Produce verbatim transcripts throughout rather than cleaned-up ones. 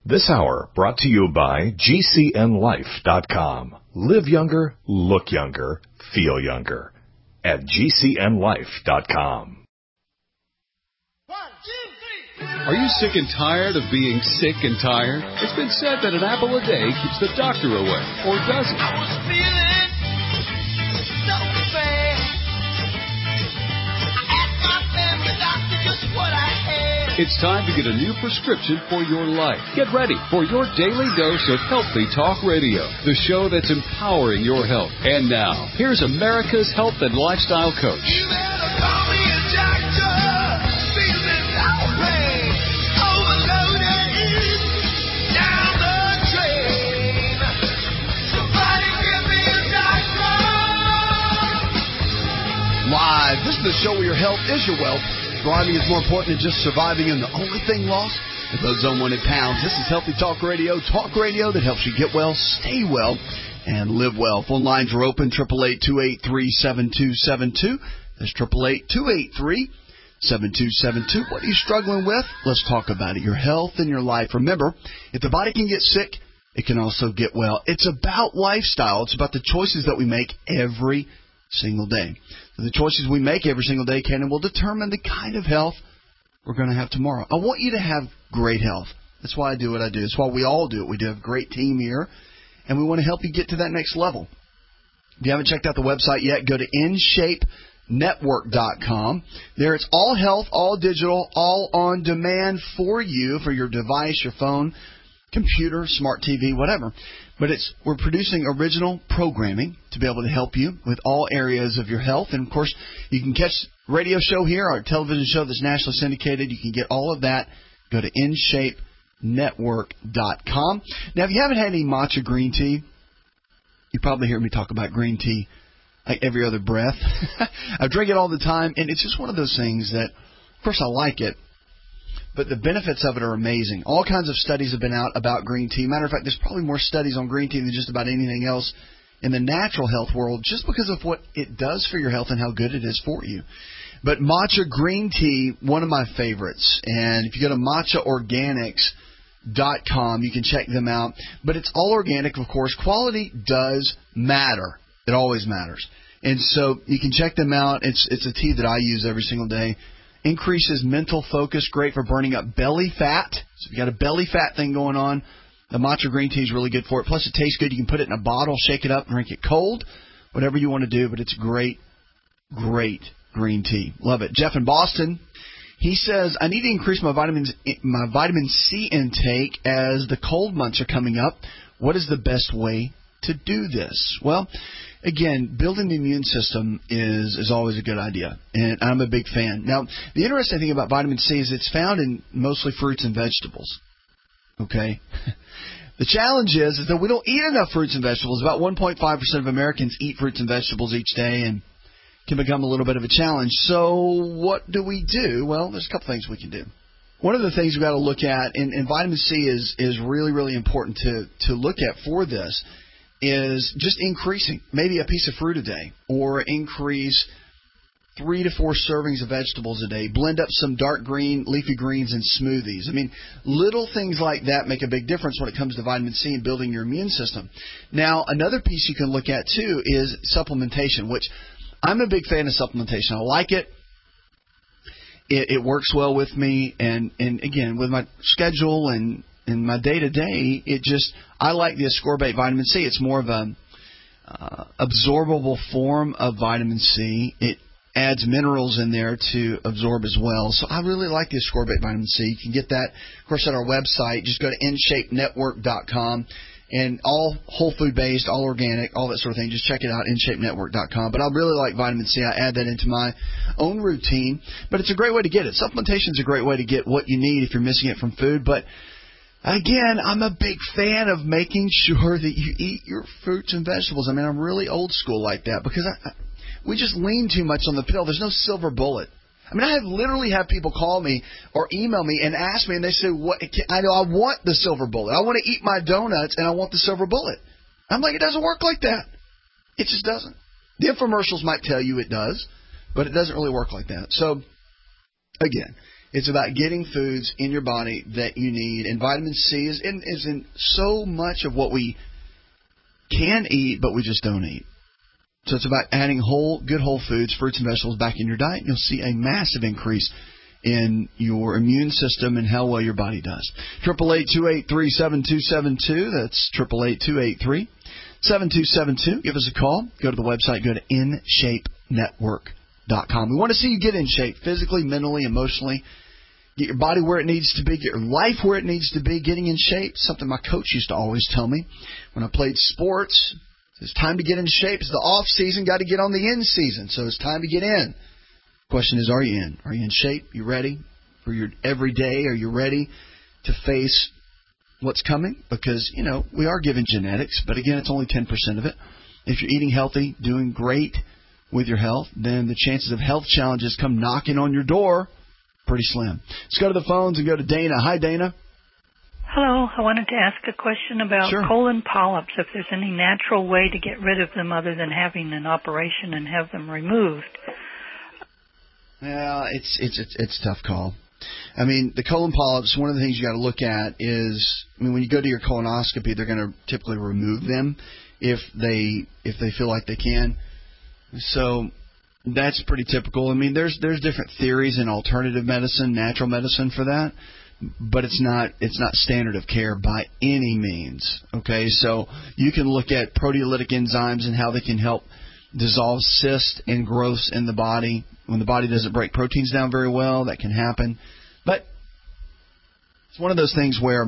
This hour brought to you by G C N life dot com. Live younger, look younger, feel younger at G C N life dot com. One, two, three. Are you sick and tired of being sick and tired? It's been said that an apple a day keeps the doctor away, or does it? I was feeling so bad. I asked my family doctor just what I had. It's time to get a new prescription for your life. Get ready for your daily dose of Healthy Talk Radio, the show that's empowering your health. And now, here's America's health and lifestyle coach. You better call me a doctor. Feeling outraged, overloaded, down the drain. Somebody give me a doctor. Live. This is the show where your health is your wealth. Thriving is more important than just surviving, and the only thing lost is those unwanted pounds. This is Healthy Talk Radio, talk radio that helps you get well, stay well, and live well. Phone lines are open, eight eight eight, two eight three, seven two seven two. That's eight eight eight, two eight three, seven two seven two. What are you struggling with? Let's talk about it. Your health and your life. Remember, if the body can get sick, it can also get well. It's about lifestyle. It's about the choices that we make every single day. So the choices we make every single day can and will determine the kind of health we're going to have tomorrow. I want you to have great health. That's why I do what I do. That's why we all do it. We do have a great team here, and we want to help you get to that next level. If you haven't checked out the website yet, go to in shape network dot com. There it's all health, all digital, all on demand for you, for your device, your phone, computer, smart T V, whatever. But it's we're producing original programming to be able to help you with all areas of your health. And, of course, you can catch a radio show here, our television show that's nationally syndicated. You can get all of that. Go to in shape network dot com. Now, if you haven't had any matcha green tea, you probably hear me talk about green tea like every other breath. I drink it all the time, and it's just one of those things that, of course, I like it. But the benefits of it are amazing. All kinds of studies have been out about green tea. Matter of fact, there's probably more studies on green tea than just about anything else in the natural health world just because of what it does for your health and how good it is for you. But matcha green tea, one of my favorites. And if you go to matcha organics dot com, you can check them out. But it's all organic, of course. Quality does matter. It always matters. And so you can check them out. It's it's a tea that I use every single day. Increases mental focus, great for burning up belly fat. So if you got a belly fat thing going on, the matcha green tea is really good for it. Plus, it tastes good. You can put it in a bottle, shake it up, drink it cold, whatever you want to do. But it's great, great green tea. Love it. Jeff in Boston, he says, I need to increase my vitamins, my vitamin C intake as the cold months are coming up. What is the best way to do this? Well, again, building the immune system is, is always a good idea, and I'm a big fan. Now, the interesting thing about vitamin C is it's found in mostly fruits and vegetables, okay? The challenge is, is that we don't eat enough fruits and vegetables. About one point five percent of Americans eat fruits and vegetables each day, and can become a little bit of a challenge. So what do we do? Well, there's a couple things we can do. One of the things we've got to look at, and, and vitamin C is, is really, really important to, to look at for this, is just increasing maybe a piece of fruit a day, or increase three to four servings of vegetables a day. Blend up some dark green, leafy greens in smoothies. I mean, little things like that make a big difference when it comes to vitamin C and building your immune system. Now, another piece you can look at, too, is supplementation, which I'm a big fan of supplementation. I like it. It, it works well with me, and, and again, with my schedule and in my day-to-day, it just, I like the ascorbate vitamin C. It's more of a uh, absorbable form of vitamin C. It adds minerals in there to absorb as well. So I really like the ascorbate vitamin C. You can get that, of course, at our website. Just go to in shape network dot com. And all whole food based, all organic, all that sort of thing. Just check it out, in shape network dot com. But I really like vitamin C. I add that into my own routine. But it's a great way to get it. Supplementation is a great way to get what you need if you're missing it from food. But again, I'm a big fan of making sure that you eat your fruits and vegetables. I mean, I'm really old school like that because I, I, we just lean too much on the pill. There's no silver bullet. I mean, I have literally have people call me or email me and ask me, and they say, "What? I know I want the silver bullet. I want to eat my donuts, and I want the silver bullet." I'm like, it doesn't work like that. It just doesn't. The infomercials might tell you it does, but it doesn't really work like that. So, again, It's about getting foods in your body that you need. And vitamin C is in, is in so much of what we can eat, but we just don't eat. So it's about adding whole, good whole foods, fruits and vegetables back in your diet, and you'll see a massive increase in your immune system and how well your body does. eight eight eight, two eight three, seven two seven two. That's eight eight eight, two eight three, seven two seven two. Give us a call. Go to the website. Go to in shape network dot com. We want to see you get in shape physically, mentally, emotionally. Get your body where it needs to be. Get your life where it needs to be. Getting in shape, something my coach used to always tell me when I played sports. It's time to get in shape. It's the off season. Got to get on the in season. So it's time to get in. Question is, are you in? Are you in shape? You ready for your every day? Are you ready to face what's coming? Because, you know, we are given genetics, but again, it's only ten percent of it. If you're eating healthy, doing great with your health, then the chances of health challenges come knocking on your door pretty slim. Let's go to the phones and go to Dana. Hi, Dana. Hello. I wanted to ask a question about Sure. colon polyps, if there's any natural way to get rid of them other than having an operation and have them removed. Yeah, it's it's it's, it's a tough call. I mean, the colon polyps, one of the things you got to look at is, I mean, when you go to your colonoscopy, they're going to typically remove them if they if they feel like they can. So that's pretty typical. I mean, there's there's different theories in alternative medicine, natural medicine for that, but it's not it's not standard of care by any means. Okay, so you can look at proteolytic enzymes and how they can help dissolve cysts and growths in the body. When the body doesn't break proteins down very well, that can happen. But it's one of those things where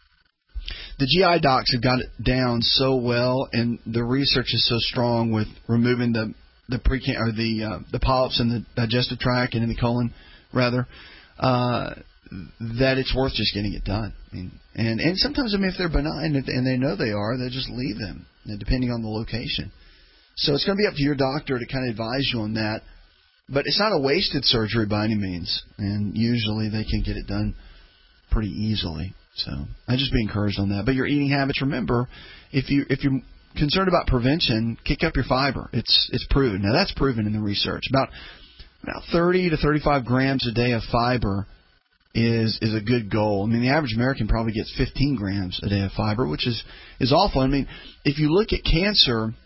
the G I docs have got it down so well, and the research is so strong with removing the the pre or the uh, the polyps in the digestive tract and in the colon, rather, uh, that it's worth just getting it done. I mean, and and sometimes, I mean, if they're benign and they know they are, they just leave them, depending on the location. So it's going to be up to your doctor to kind of advise you on that. But it's not a wasted surgery by any means, and usually they can get it done pretty easily. So I'd just be encouraged on that. But your eating habits, remember, if you if you're concerned about prevention, kick up your fiber. It's it's proven. Now that's proven in the research. About about thirty to thirty-five grams a day of fiber is is a good goal. I mean, the average American probably gets fifteen grams a day of fiber, which is is awful. I mean, if you look at cancer,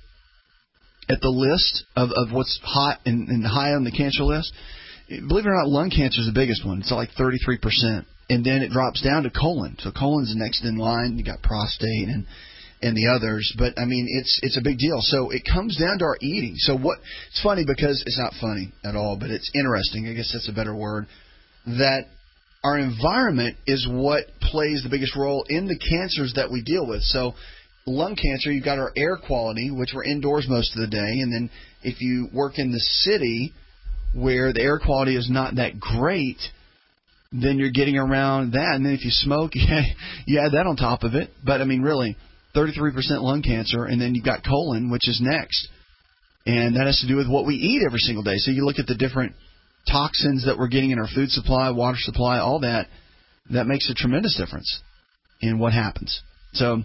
at the list of, of what's hot and, and high on the cancer list, believe it or not, lung cancer is the biggest one. It's like thirty-three percent. And then it drops down to colon. So colon's the next in line. You got prostate and and the others. But, I mean, it's it's a big deal. So it comes down to our eating. So what it's funny because it's not funny at all, but it's interesting. I guess that's a better word. That our environment is what plays the biggest role in the cancers that we deal with. So lung cancer, you've got our air quality, which we're indoors most of the day. And then if you work in the city where the air quality is not that great, then you're getting around that. And then if you smoke, you add that on top of it. But, I mean, really, thirty-three percent lung cancer, and then you've got colon, which is next. And that has to do with what we eat every single day. So you look at the different toxins that we're getting in our food supply, water supply, all that, that makes a tremendous difference in what happens. So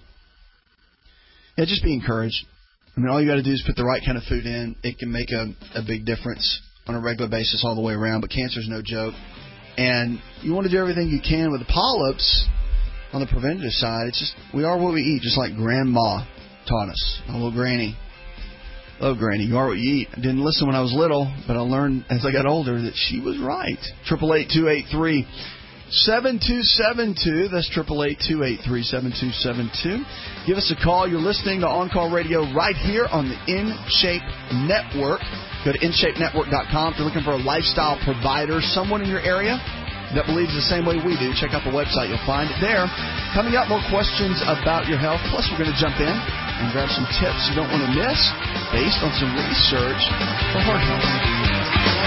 yeah, just be encouraged. I mean, all you got to do is put the right kind of food in. It can make a, a big difference on a regular basis all the way around. But cancer is no joke. And you want to do everything you can with the polyps on the preventative side. It's just, we are what we eat, just like Grandma taught us. My little granny. Oh, Granny, you are what you eat. I didn't listen when I was little, but I learned as I got older that she was right. eight eight eight, two eight three, seven two seven two. That's eight eight eight, two eight three, seven two seven two. Give us a call. You're listening to On Call Radio right here on the In Shape Network. Go to in shape network dot com. If you're looking for a lifestyle provider, someone in your area that believes the same way we do, check out the website. You'll find it there. Coming up, more questions about your health. Plus, we're going to jump in and grab some tips you don't want to miss based on some research for heart health.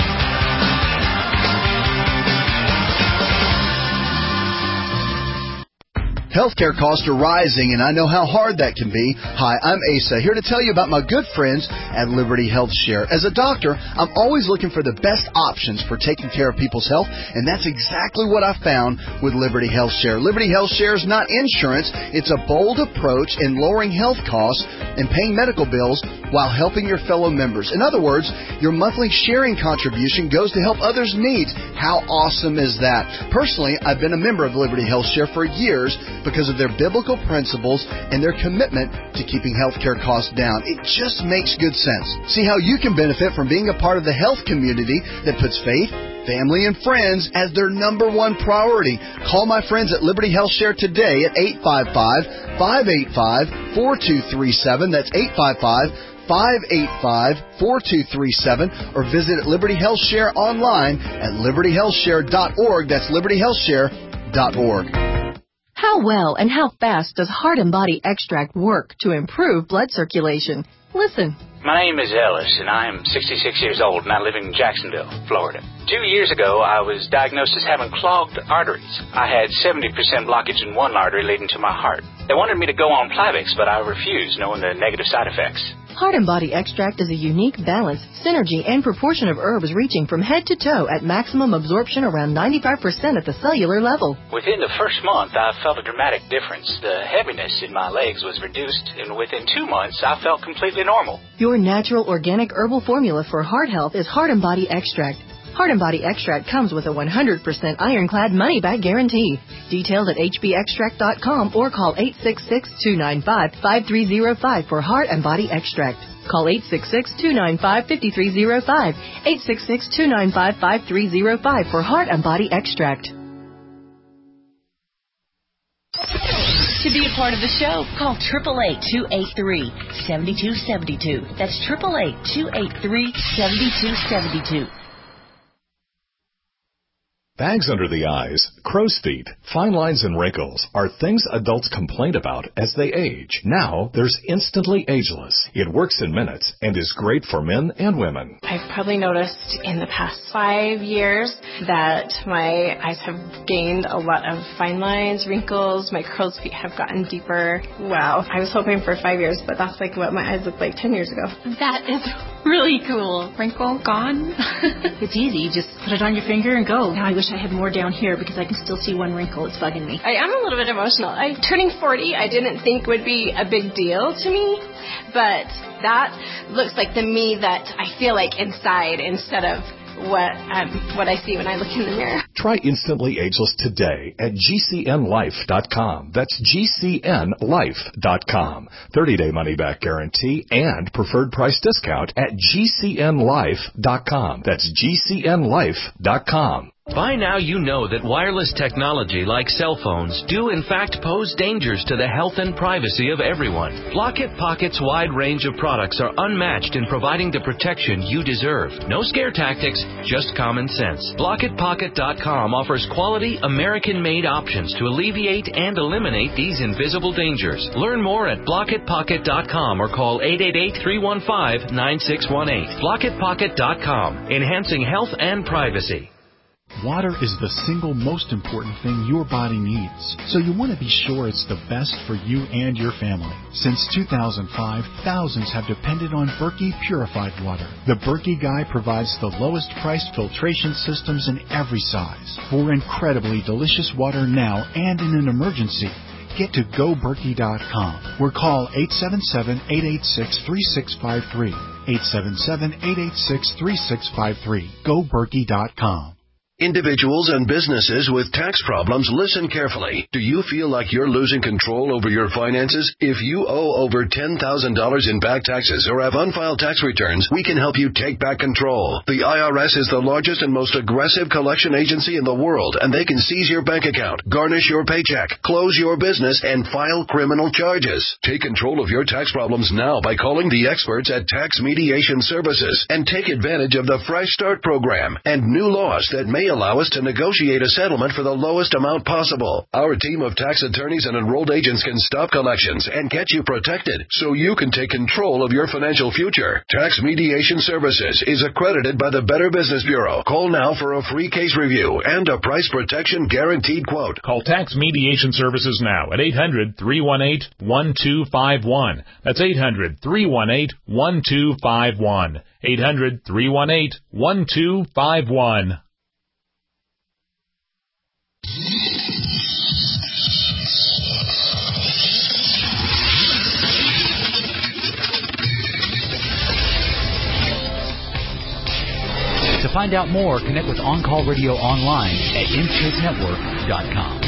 Healthcare costs are rising, and I know how hard that can be. Hi, I'm Asa, here to tell you about my good friends at Liberty Health Share. As a doctor, I'm always looking for the best options for taking care of people's health, and that's exactly what I found with Liberty Health Share. Liberty Health Share is not insurance. It's a bold approach in lowering health costs and paying medical bills while helping your fellow members. In other words, your monthly sharing contribution goes to help others' needs. How awesome is that? Personally, I've been a member of Liberty Health Share for years because of their biblical principles and their commitment to keeping healthcare costs down. It just makes good sense. See how you can benefit from being a part of the health community that puts faith, family, and friends as their number one priority. Call my friends at Liberty Health Share today at eight five five, five eight five, four two three seven. That's eight five five, five eight five, four two three seven. Or visit Liberty Health Share online at liberty health share dot org. That's liberty health share dot org. How well and how fast does Heart and Body Extract work to improve blood circulation? Listen. My name is Ellis, and I am sixty-six years old, and I live in Jacksonville, Florida. Two years ago, I was diagnosed as having clogged arteries. I had seventy percent blockage in one artery leading to my heart. They wanted me to go on Plavix, but I refused, knowing the negative side effects. Heart and Body Extract is a unique balance, synergy, and proportion of herbs reaching from head to toe at maximum absorption around ninety-five percent at the cellular level. Within the first month, I felt a dramatic difference. The heaviness in my legs was reduced, and within two months, I felt completely normal. Your natural organic herbal formula for heart health is Heart and Body Extract. Heart and Body Extract comes with a one hundred percent ironclad money-back guarantee. Details at h b extract dot com or call eight six six, two nine five, five three zero five for Heart and Body Extract. Call eight six six, two nine five, five three zero five, eight six six, two nine five, five three zero five for Heart and Body Extract. To be a part of the show, call eight eight eight, two eight three, seven two seven two. That's eight eight eight, two eight three, seven two seven two. Bags under the eyes, crow's feet, fine lines and wrinkles are things adults complain about as they age. Now, there's Instantly Ageless. It works in minutes and is great for men and women. I've probably noticed in the past five years that my eyes have gained a lot of fine lines, wrinkles, my crow's feet have gotten deeper. Wow. I was hoping for five years, but that's like what my eyes looked like ten years ago. That is really cool. Wrinkle gone. It's easy. You just put it on your finger and go. Now I wish I had more down here because I can still see one wrinkle. It's bugging me. I am a little bit emotional. I turning forty, I didn't think would be a big deal to me, but that looks like the me that I feel like inside instead of what um, what I see when I look in the mirror. Try Instantly Ageless today at G C N life dot com. That's G C N life dot com. thirty-day money-back guarantee and preferred price discount at G C N life dot com. That's G C N life dot com. By now you know that wireless technology like cell phones do in fact pose dangers to the health and privacy of everyone. Block-It Pocket's wide range of products are unmatched in providing the protection you deserve. No scare tactics, just common sense. Block It Pocket dot com offers quality American-made options to alleviate and eliminate these invisible dangers. Learn more at Block It Pocket dot com or call eight eight eight, three one five, nine six one eight. Block It Pocket dot com, enhancing health and privacy. Water is the single most important thing your body needs, so you want to be sure it's the best for you and your family. Since two thousand five, thousands have depended on Berkey purified water. The Berkey Guy provides the lowest priced filtration systems in every size. For incredibly delicious water now and in an emergency, get to go berkey dot com or call eight seven seven, eight eight six, three six five three. eight seven seven, eight eight six, three six five three. go berkey dot com. Individuals and businesses with tax problems, listen carefully. Do you feel like you're losing control over your finances? If you owe over ten thousand dollars in back taxes or have unfiled tax returns, we can help you take back control. The I R S is the largest and most aggressive collection agency in the world, and they can seize your bank account, garnish your paycheck, close your business, and file criminal charges. Take control of your tax problems now by calling the experts at Tax Mediation Services and take advantage of the Fresh Start program and new laws that may allow us to negotiate a settlement for the lowest amount possible. Our team of tax attorneys and enrolled agents can stop collections and get you protected so you can take control of your financial future. Tax Mediation Services is accredited by the Better Business Bureau. Call now for a free case review and a price protection guaranteed quote. Call Tax Mediation Services now at eight hundred, three one eight, one two five one. That's eight hundred, three one eight, one two five one. eight hundred, three one eight, one two five one. find out more, connect with On Call Radio online at in shape network dot com.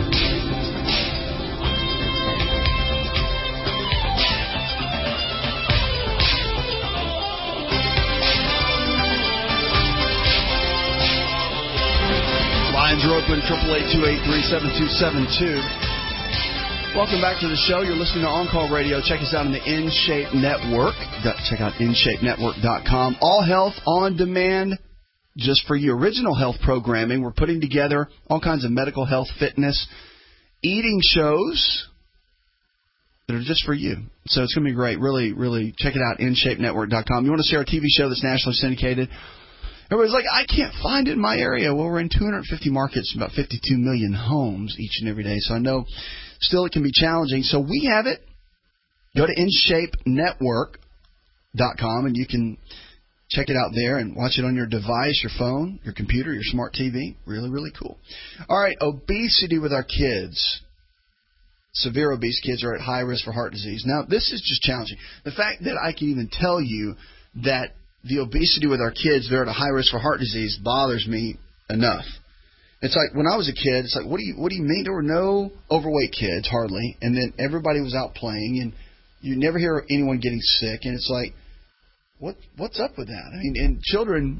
Lines are open, eight eight eight, two eight three, seven two seven two. Welcome back to the show. You're listening to On Call Radio. Check us out on the In Shape Network. Check out in shape network dot com. All health on demand, just for you. Original health programming. We're putting together all kinds of medical health, fitness, eating shows that are just for you. So it's going to be great. Really, really check it out, in shape network dot com. You want to see our T V show that's nationally syndicated? Everybody's like, I can't find it in my area. Well, we're in two hundred fifty markets, about fifty-two million homes each and every day. So I know still it can be challenging. So we have it. Go to in shape network dot com and you can check it out there and watch it on your device, your phone, your computer, your smart T V. Really, really cool. All right, obesity with our kids. Severe obese kids are at high risk for heart disease. Now, this is just challenging. The fact that I can even tell you that the obesity with our kids, they're at a high risk for heart disease, bothers me enough. It's like when I was a kid, it's like, what do you what do you mean? There were no overweight kids, hardly, and then everybody was out playing, and you never hear anyone getting sick, and it's like, what what's up with that? I mean, and children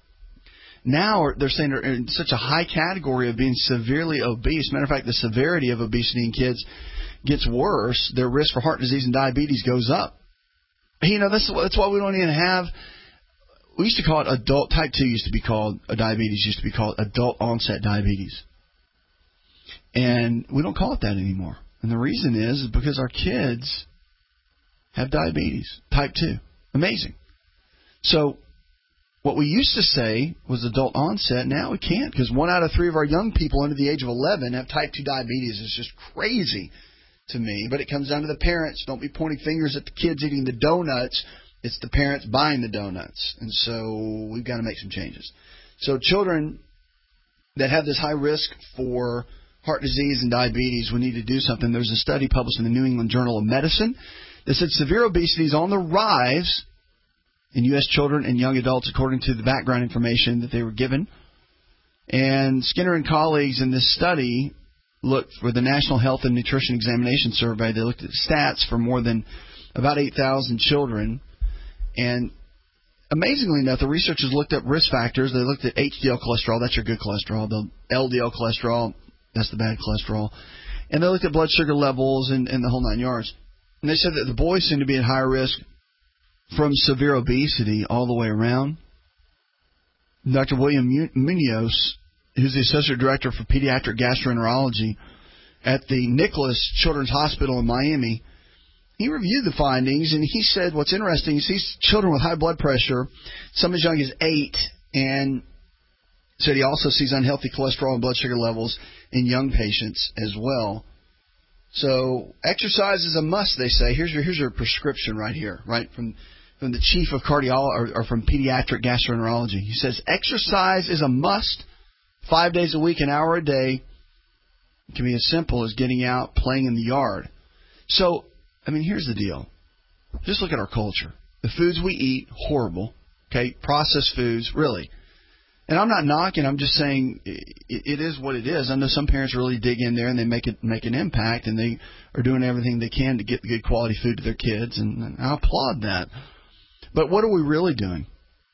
now are, they're saying they're in such a high category of being severely obese. Matter of fact, the severity of obesity in kids gets worse. Their risk for heart disease and diabetes goes up. You know, that's that's why we don't even have. We used to call it adult, type two used to be called, uh, diabetes used to be called adult onset diabetes. And we don't call it that anymore. And the reason is, is because our kids have diabetes, type two. Amazing. So what we used to say was adult onset, now we can't, because one out of three of our young people under the age of eleven have type two diabetes. It's just crazy to me. But it comes down to the parents. Don't be pointing fingers at the kids eating the donuts. It's the parents buying the donuts. And so we've got to make some changes. So children that have this high risk for heart disease and diabetes, we need to do something. There's a study published in the New England Journal of Medicine that said severe obesity is on the rise in U S children and young adults, according to the background information that they were given. And Skinner and colleagues in this study looked for the National Health and Nutrition Examination Survey. They looked at stats for more than about eight thousand children. And amazingly enough, the researchers looked at risk factors. They looked at H D L cholesterol, that's your good cholesterol, the L D L cholesterol, that's the bad cholesterol. And they looked at blood sugar levels and, and the whole nine yards. And they said that the boys seem to be at higher risk from severe obesity all the way around. Doctor William Munoz, who's the Associate Director for Pediatric Gastroenterology at the Nicholas Children's Hospital in Miami, he reviewed the findings, and he said what's interesting, he sees children with high blood pressure, some as young as eight, and said he also sees unhealthy cholesterol and blood sugar levels in young patients as well. So exercise is a must, they say. Here's your here's your prescription right here, right, from from the chief of cardiology, or, or from pediatric gastroenterology. He says exercise is a must, five days a week, an hour a day. It can be as simple as getting out, playing in the yard. So, I mean, here's the deal. Just look at our culture. The foods we eat, horrible. Okay, processed foods, really. And I'm not knocking. I'm just saying it, it is what it is. I know some parents really dig in there and they make it make an impact, and they are doing everything they can to get good quality food to their kids, and, and I applaud that. But what are we really doing?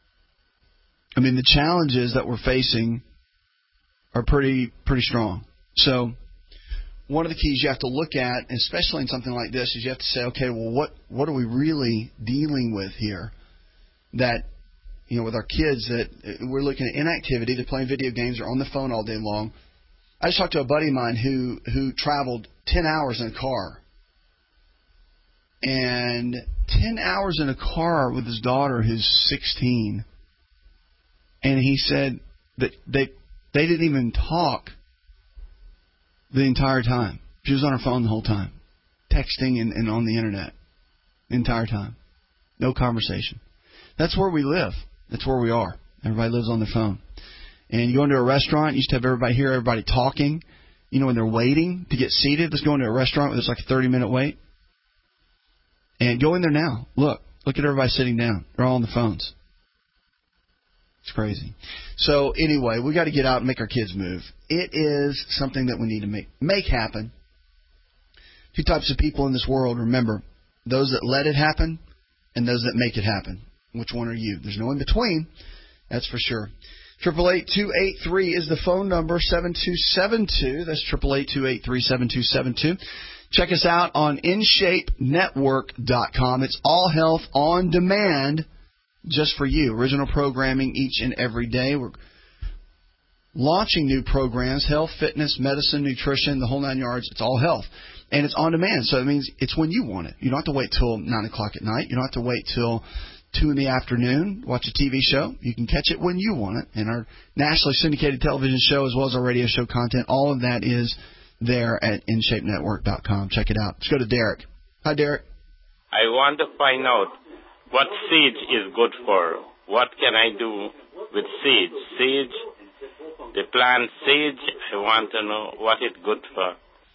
I mean, the challenges that we're facing are pretty pretty strong. So one of the keys you have to look at, especially in something like this, is you have to say, okay, well, what what are we really dealing with here? That, you know, with our kids, that we're looking at inactivity, they're playing video games, they're on the phone all day long. I just talked to a buddy of mine who who traveled ten hours in a car. And ten hours in a car with his daughter who's sixteen. And he said that they they didn't even talk the entire time. She was on her phone the whole time, texting and, and on the internet the entire time. No conversation. That's where we live. That's where we are. Everybody lives on their phone. And you go into a restaurant, you used to have everybody hear everybody talking. You know, when they're waiting to get seated, let's go into a restaurant where there's like a thirty-minute wait. And go in there now. Look. Look at everybody sitting down. They're all on the phones. It's crazy. So anyway, we got to get out and make our kids move. It is something that we need to make make happen. Two types of people in this world, remember, those that let it happen and those that make it happen. Which one are you? There's no in between, that's for sure. eight eight eight, two eight three is the phone number, seven two seven two. That's eight eight eight, two eight three, seven two seven two. Check us out on in shape network dot com. It's all health on demand just for you. Original programming each and every day. We're launching new programs, health, fitness, medicine, nutrition, the whole nine yards. It's all health. And it's on demand, so it means it's when you want it. You don't have to wait till nine o'clock at night. You don't have to wait till two in the afternoon, watch a T V show. You can catch it when you want it. And our nationally syndicated television show as well as our radio show content, all of that is there at in shape network dot com. Check it out. Let's go to Derek. Hi, Derek. I want to find out what sage is good for. What can I do with sage? Sage, the plant sage, I want to know what it's good for.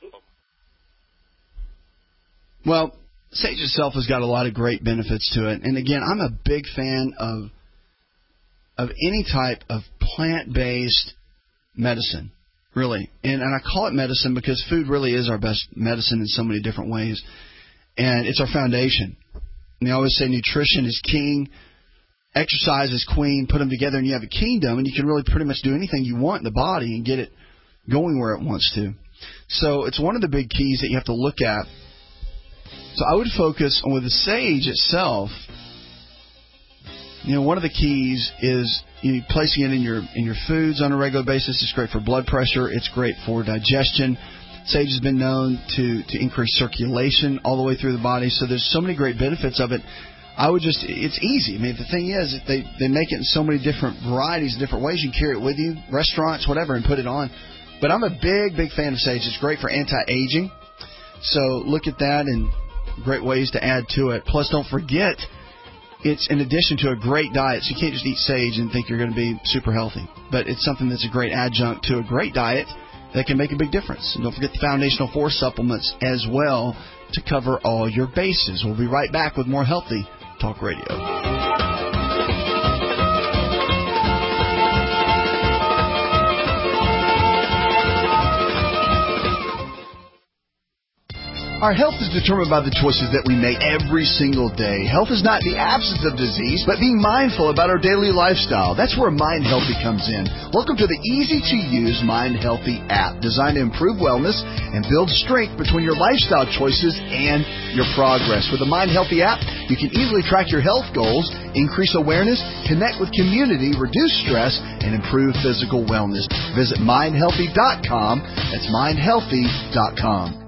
Well, sage itself has got a lot of great benefits to it. And again, I'm a big fan of of any type of plant-based medicine, really. And, and I call it medicine because food really is our best medicine in so many different ways. And it's our foundation. And they always say nutrition is king, exercise is queen. Put them together and you have a kingdom, and you can really pretty much do anything you want in the body and get it going where it wants to. So it's one of the big keys that you have to look at. So I would focus on with the sage itself. You know, one of the keys is you know, placing it in your in your foods on a regular basis. It's great for blood pressure. It's great for digestion. Sage has been known to, to increase circulation all the way through the body. So there's so many great benefits of it. I would just, it's easy. I mean, the thing is, they, they make it in so many different varieties, different ways. You can carry it with you, restaurants, whatever, and put it on. But I'm a big, big fan of sage. It's great for anti-aging. So look at that and great ways to add to it. Plus, don't forget, it's in addition to a great diet. So you can't just eat sage and think you're going to be super healthy. But it's something that's a great adjunct to a great diet that can make a big difference. And don't forget the Foundational Force supplements as well to cover all your bases. We'll be right back with more Healthy Talk Radio. Our health is determined by the choices that we make every single day. Health is not the absence of disease, but being mindful about our daily lifestyle. That's where Mind Healthy comes in. Welcome to the easy-to-use Mind Healthy app, designed to improve wellness and build strength between your lifestyle choices and your progress. With the Mind Healthy app, you can easily track your health goals, increase awareness, connect with community, reduce stress, and improve physical wellness. Visit mind healthy dot com. That's mind healthy dot com.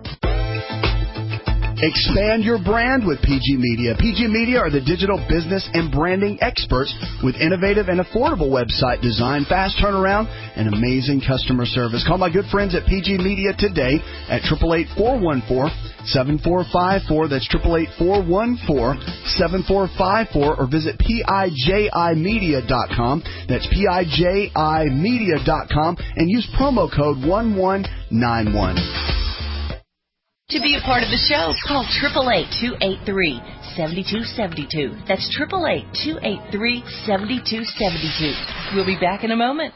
Expand your brand with P G Media. P G Media are the digital business and branding experts with innovative and affordable website design, fast turnaround, and amazing customer service. Call my good friends at P G Media today at eight eight eight, four one four, seven four five four. That's eight eight eight, four one four, seven four five four. Or visit P I J I media dot com. That's P I J I media dot com. And use promo code one one nine one. To be a part of the show, call eight eight eight, two eight three, seven two seven two. That's eight eight eight, two eight three, seven two seven two. We'll be back in a moment.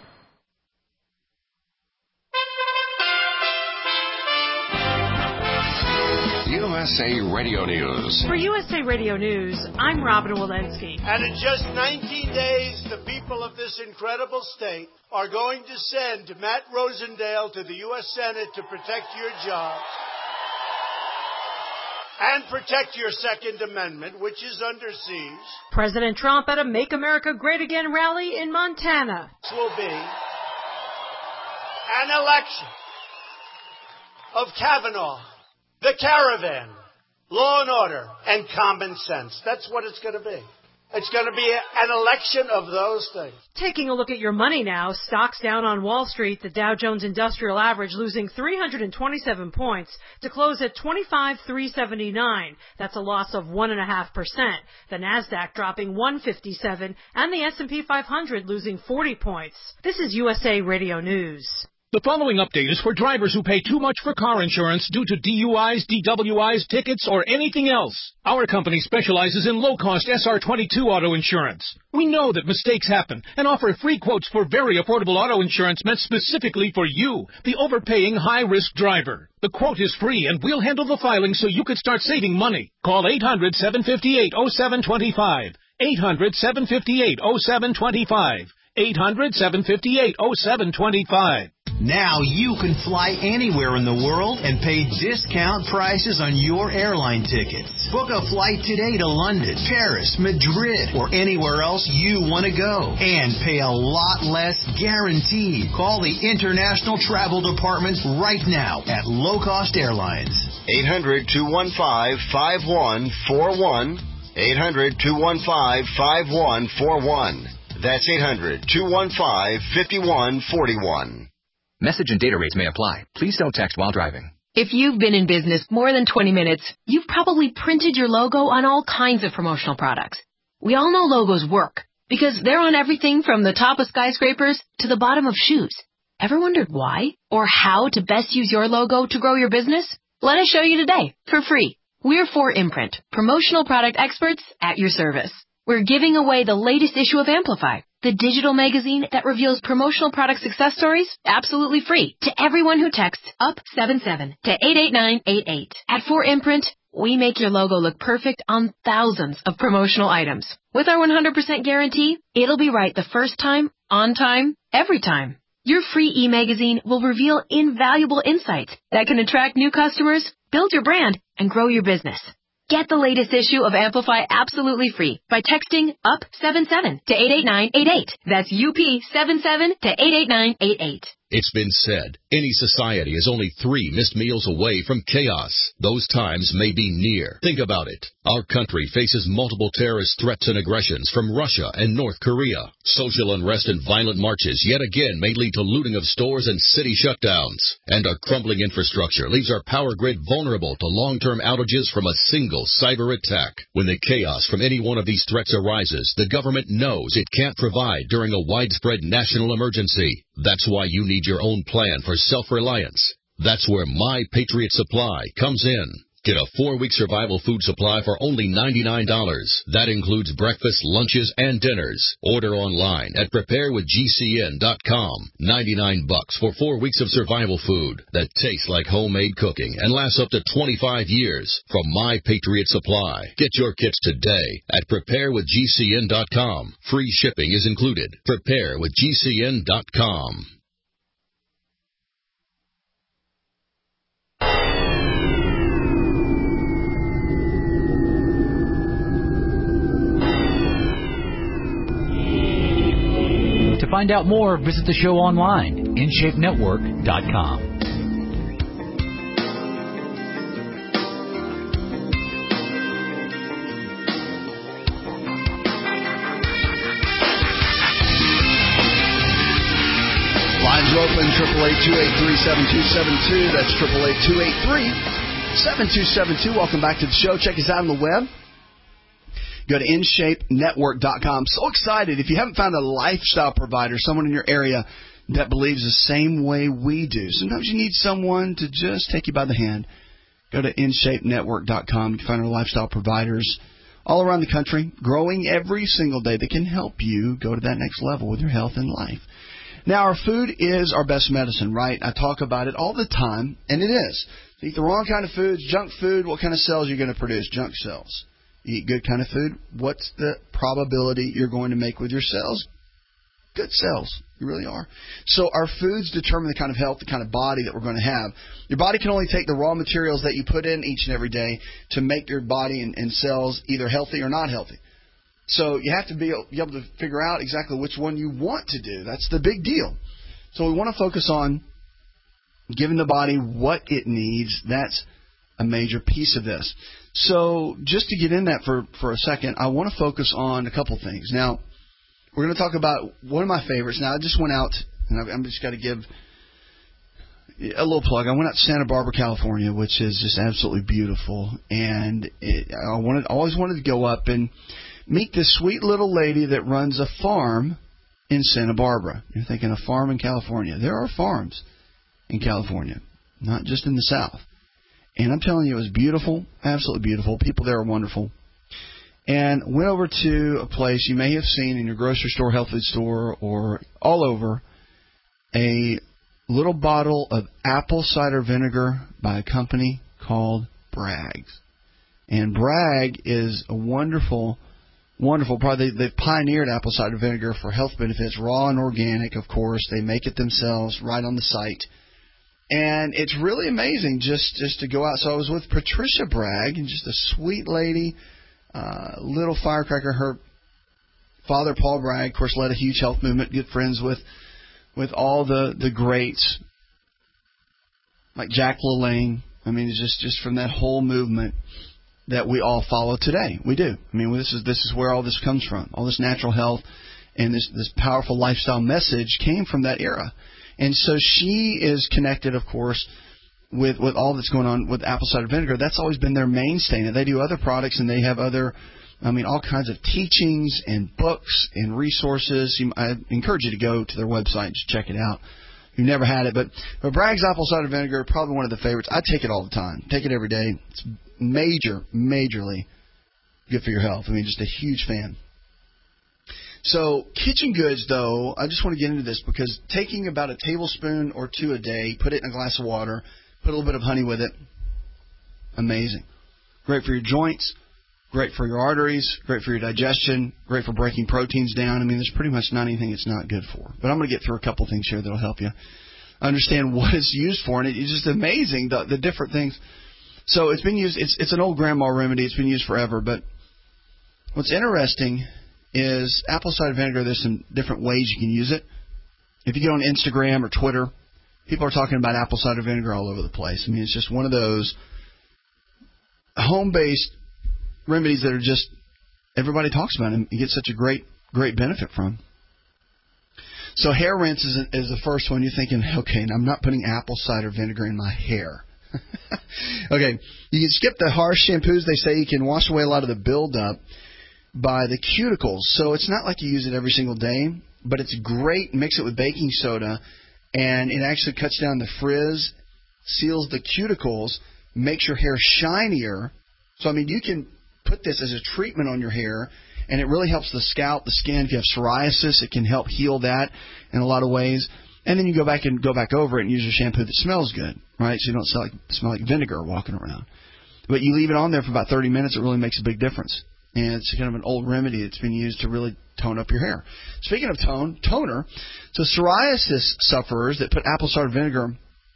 U S A Radio News. For U S A Radio News, I'm Robin Walensky. And in just nineteen days, the people of this incredible state are going to send Matt Rosendale to the U S Senate to protect your jobs. And protect your Second Amendment, which is under siege. President Trump at a Make America Great Again rally in Montana. This will be an election of Kavanaugh, the caravan, law and order, and common sense. That's what it's going to be. It's going to be an election of those things. Taking a look at your money now, stocks down on Wall Street, the Dow Jones Industrial Average losing three hundred twenty-seven points to close at twenty-five thousand three hundred seventy-nine. That's a loss of one point five percent. The Nasdaq dropping one hundred fifty-seven and the S and P five hundred losing forty points. This is U S A Radio News. The following update is for drivers who pay too much for car insurance due to D U Is, D W Is, tickets, or anything else. Our company specializes in low-cost S R twenty-two auto insurance. We know that mistakes happen and offer free quotes for very affordable auto insurance meant specifically for you, the overpaying high-risk driver. The quote is free, and we'll handle the filing so you can start saving money. Call eight hundred, seven five eight, oh seven two five. eight hundred, seven five eight, oh seven two five. eight hundred, seven five eight, oh seven two five. Now you can fly anywhere in the world and pay discount prices on your airline tickets. Book a flight today to London, Paris, Madrid, or anywhere else you want to go. And pay a lot less guaranteed. Call the International Travel Department right now at Low Cost Airlines. eight hundred, two one five, five one four one. eight hundred, two one five, five one four one. That's eight hundred, two one five, five one four one. Message and data rates may apply. Please don't text while driving. If you've been in business more than twenty minutes, you've probably printed your logo on all kinds of promotional products. We all know logos work because they're on everything from the top of skyscrapers to the bottom of shoes. Ever wondered why or how to best use your logo to grow your business? Let us show you today for free. We're four Imprint, promotional product experts at your service. We're giving away the latest issue of Amplify, the digital magazine that reveals promotional product success stories absolutely free to everyone who texts up seven seven to eight eight nine eight eight. At four Imprint, we make your logo look perfect on thousands of promotional items. With our one hundred percent guarantee, it'll be right the first time, on time, every time. Your free e-magazine will reveal invaluable insights that can attract new customers, build your brand, and grow your business. Get the latest issue of Amplify absolutely free by texting up seven seven to eight eight nine eight eight. That's U P seven seven to eight eight nine eight eight. It's been said, any society is only three missed meals away from chaos. Those times may be near. Think about it. Our country faces multiple terrorist threats and aggressions from Russia and North Korea. Social unrest and violent marches yet again may lead to looting of stores and city shutdowns. And our crumbling infrastructure leaves our power grid vulnerable to long-term outages from a single cyber attack. When the chaos from any one of these threats arises, the government knows it can't provide during a widespread national emergency. That's why you need your own plan for self-reliance. That's where My Patriot Supply comes in. Get a four-week survival food supply for only ninety-nine dollars. That includes breakfast, lunches, and dinners. Order online at prepare with G C N dot com. ninety-nine bucks for four weeks of survival food that tastes like homemade cooking and lasts up to twenty-five years from My Patriot Supply. Get your kits today at prepare with G C N dot com. Free shipping is included. prepare with G C N dot com. To find out more, visit the show online, in shape network dot com. Lines are open, triple eight two eight three seven two seven two. That's triple eight two eight three seven two seven two. Welcome back to the show. Check us out on the web. Go to in shape network dot com. So excited. If you haven't found a lifestyle provider, someone in your area that believes the same way we do, sometimes you need someone to just take you by the hand. Go to in shape network dot com. You can find our lifestyle providers all around the country, growing every single day, that can help you go to that next level with your health and life. Now, our food is our best medicine, right? I talk about it all the time, and it is. If you eat the wrong kind of foods, junk food, what kind of cells are you going to produce? Junk cells. You eat good kind of food, what's the probability you're going to make with your cells? Good cells. You really are. So our foods determine the kind of health, the kind of body that we're going to have. Your body can only take the raw materials that you put in each and every day to make your body and, and cells either healthy or not healthy. So you have to be, be able to figure out exactly which one you want to do. That's the big deal. So we want to focus on giving the body what it needs. That's a major piece of this. So just to get in that for, for a second, I want to focus on a couple things. Now, we're going to talk about one of my favorites. Now, I just went out, and I'm just got to give a little plug. I went out to Santa Barbara, California, which is just absolutely beautiful. And it, I wanted, always wanted to go up and meet this sweet little lady that runs a farm in Santa Barbara. You're thinking a farm in California. There are farms in California, not just in the South. And I'm telling you, it was beautiful, absolutely beautiful. People there are wonderful. And went over to a place you may have seen in your grocery store, health food store, or all over, a little bottle of apple cider vinegar by a company called Bragg's. And Bragg is a wonderful, wonderful product. They, they've pioneered apple cider vinegar for health benefits, raw and organic, of course. They make it themselves right on the site. And it's really amazing just, just to go out. So I was with Patricia Bragg, and just a sweet lady, uh, little firecracker. Her father, Paul Bragg, of course, led a huge health movement, good friends with with all the, the greats like Jack LaLanne. I mean, it's just, just from that whole movement that we all follow today. We do. I mean, this is this is where all this comes from. All this natural health and this, this powerful lifestyle message came from that era. And so she is connected, of course, with, with all that's going on with apple cider vinegar. That's always been their mainstay. Now, they do other products, and they have other, I mean, all kinds of teachings and books and resources. I encourage you to go to their website and just check it out. You've never had it. But, but Bragg's apple cider vinegar, probably one of the favorites. I take it all the time. Take it every day. It's major, majorly good for your health. I mean, just a huge fan. So kitchen goods, though, I just want to get into this because taking about a tablespoon or two a day, put it in a glass of water, put a little bit of honey with it, amazing. Great for your joints, great for your arteries, great for your digestion, great for breaking proteins down. I mean, there's pretty much not anything it's not good for. But I'm going to get through a couple things here that will help you understand what it's used for. And it's just amazing, the, the different things. So it's been used, it's, it's an old grandma remedy. It's been used forever. But what's interesting is apple cider vinegar, there's some different ways you can use it. If you go on Instagram or Twitter, people are talking about apple cider vinegar all over the place. I mean, it's just one of those home-based remedies that are just, everybody talks about and you get such a great, great benefit from. So hair rinse is, is the first one. You're thinking, okay, I'm not putting apple cider vinegar in my hair. Okay, you can skip the harsh shampoos. They say you can wash away a lot of the buildup by the cuticles. So it's not like you use it every single day, but it's great. Mix it with baking soda, and it actually cuts down the frizz, seals the cuticles, makes your hair shinier. So, I mean, you can put this as a treatment on your hair, and it really helps the scalp, the skin. If you have psoriasis, it can help heal that in a lot of ways. And then you go back and go back over it and use a shampoo that smells good, right? So you don't smell like, smell like vinegar walking around. But you leave it on there for about thirty minutes, it really makes a big difference. And it's kind of an old remedy that's been used to really tone up your hair. Speaking of tone, toner, so psoriasis sufferers that put apple cider vinegar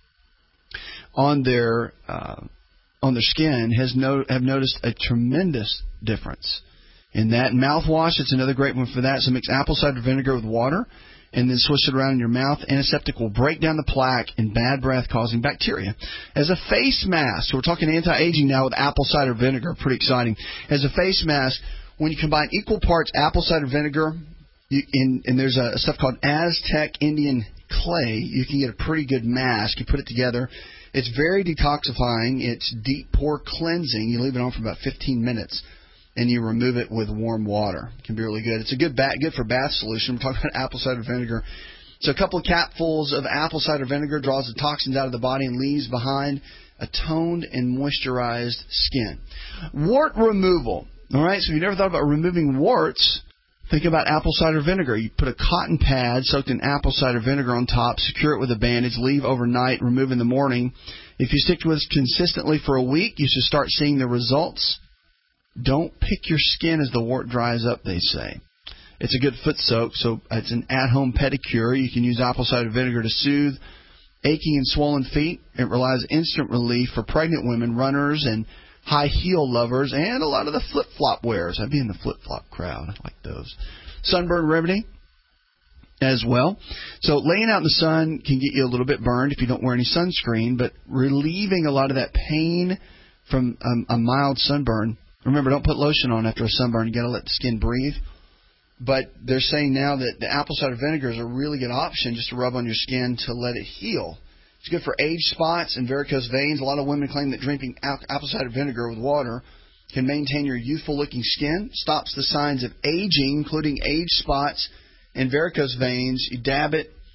on their uh, on their skin has no, have noticed a tremendous difference in that. Mouthwash, it's another great one for that. So mix apple cider vinegar with water and then swish it around in your mouth. Antiseptic will break down the plaque and bad breath-causing bacteria. As a face mask, so we're talking anti-aging now with apple cider vinegar. Pretty exciting. As a face mask, when you combine equal parts apple cider vinegar, you, in, and there's a, a stuff called Aztec Indian clay, you can get a pretty good mask. You put it together. It's very detoxifying. It's deep pore cleansing. You leave it on for about fifteen minutes. And you remove it with warm water. It can be really good. It's a good bat, good for bath solution. We're talking about apple cider vinegar. So a couple of capfuls of apple cider vinegar draws the toxins out of the body and leaves behind a toned and moisturized skin. Wart removal. All right, so if you've never thought about removing warts, think about apple cider vinegar. You put a cotton pad soaked in apple cider vinegar on top, secure it with a bandage, leave overnight, remove in the morning. If you stick to it consistently for a week, you should start seeing the results. Don't pick your skin as the wart dries up, they say. It's a good foot soak, so it's an at-home pedicure. You can use apple cider vinegar to soothe aching and swollen feet. It relies instant relief for pregnant women, runners, and high heel lovers, and a lot of the flip-flop wearers. I'd be in the flip-flop crowd. I like those. Sunburn remedy as well. So laying out in the sun can get you a little bit burned if you don't wear any sunscreen, but relieving a lot of that pain from um, a mild sunburn. Remember, don't put lotion on after a sunburn. You got to let the skin breathe. But they're saying now that the apple cider vinegar is a really good option just to rub on your skin to let it heal. It's good for age spots and varicose veins. A lot of women claim that drinking apple cider vinegar with water can maintain your youthful-looking skin, stops the signs of aging, including age spots and varicose veins. You dab it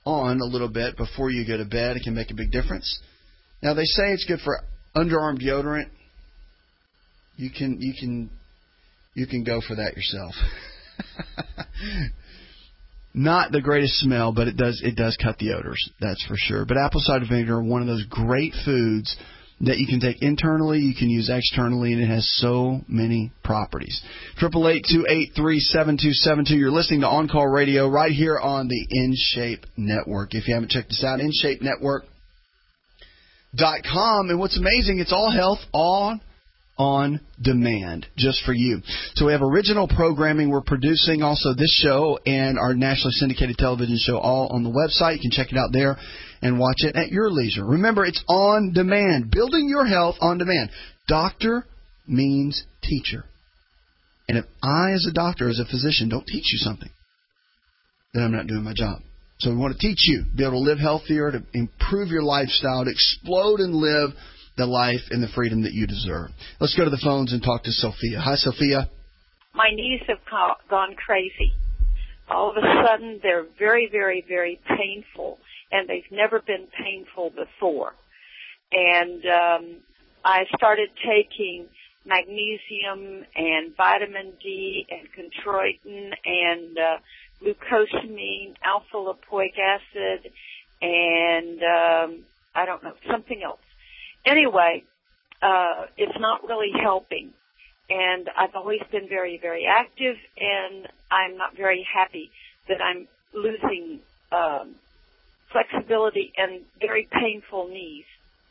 on a little bit before you go to bed. It can make a big difference. Now, they say it's good for underarm deodorant. You can you can you can go for that yourself. Not the greatest smell, but it does it does cut the odors, that's for sure. But apple cider vinegar, one of those great foods that you can take internally, you can use externally, and it has so many properties. Triple eight two eight three seven two seven two. You're listening to On Call Radio right here on the InShape Network. If you haven't checked this out, in shape network dot com. And what's amazing, it's all health on on demand, just for you. So we have original programming we're producing, also this show and our nationally syndicated television show, all on the website. You can check it out there and watch it at your leisure. Remember, it's on demand. Building your health on demand. Doctor means teacher. And if I, as a doctor, as a physician, don't teach you something, then I'm not doing my job. So we want to teach you, be able to live healthier, to improve your lifestyle, to explode and live the life and the freedom that you deserve. Let's go to the phones and talk to Sophia. Hi, Sophia. My knees have gone crazy. All of a sudden, they're very, very, very painful, and they've never been painful before. And um, I started taking magnesium and vitamin D and chondroitin and uh, glucosamine, alpha-lipoic acid, and um, I don't know, something else. Anyway, uh, it's not really helping, and I've always been very, very active, and I'm not very happy that I'm losing um, flexibility and very painful knees.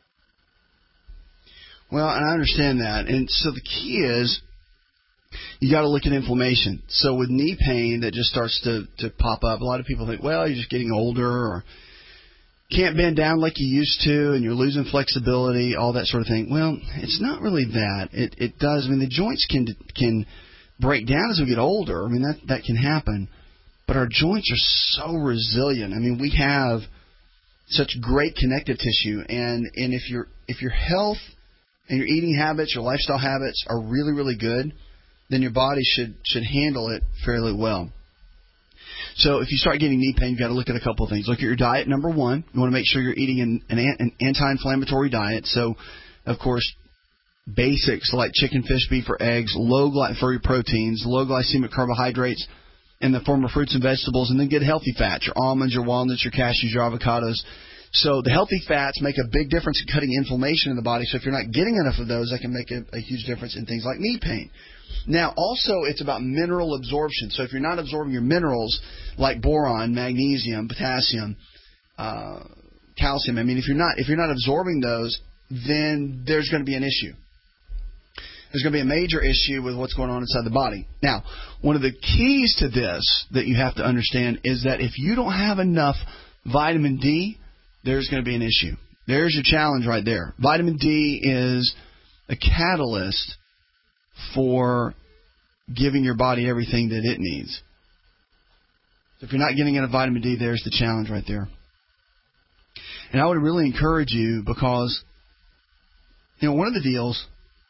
Well, and I understand that, and so the key is you got to look at inflammation. So with knee pain that just starts to, to pop up, a lot of people think, well, you're just getting older, or can't bend down like you used to, and you're losing flexibility, all that sort of thing. Well, it's not really that. It it does. I mean, the joints can can break down as we get older. I mean, that, that can happen. But our joints are so resilient. I mean, we have such great connective tissue, and, and if your if your health and your eating habits, your lifestyle habits are really, really good, then your body should should handle it fairly well. So if you start getting knee pain, you've got to look at a couple of things. Look at your diet, number one. You want to make sure you're eating an, an, an anti-inflammatory diet. So, of course, basics like chicken, fish, beef, or eggs, low glycemic for your proteins, low glycemic carbohydrates in the form of fruits and vegetables, and then get healthy fats, your almonds, your walnuts, your cashews, your avocados. So the healthy fats make a big difference in cutting inflammation in the body. So if you're not getting enough of those, that can make a, a huge difference in things like knee pain. Now, also, it's about mineral absorption. So if you're not absorbing your minerals like boron, magnesium, potassium, uh, calcium, I mean, if you're not if you're not absorbing those, then there's going to be an issue. There's going to be a major issue with what's going on inside the body. Now, one of the keys to this that you have to understand is that if you don't have enough vitamin D, there's going to be an issue. There's your challenge right there. Vitamin D is a catalyst for giving your body everything that it needs. So if you're not getting enough vitamin D, there's the challenge right there. And I would really encourage you because, you know, one of the deals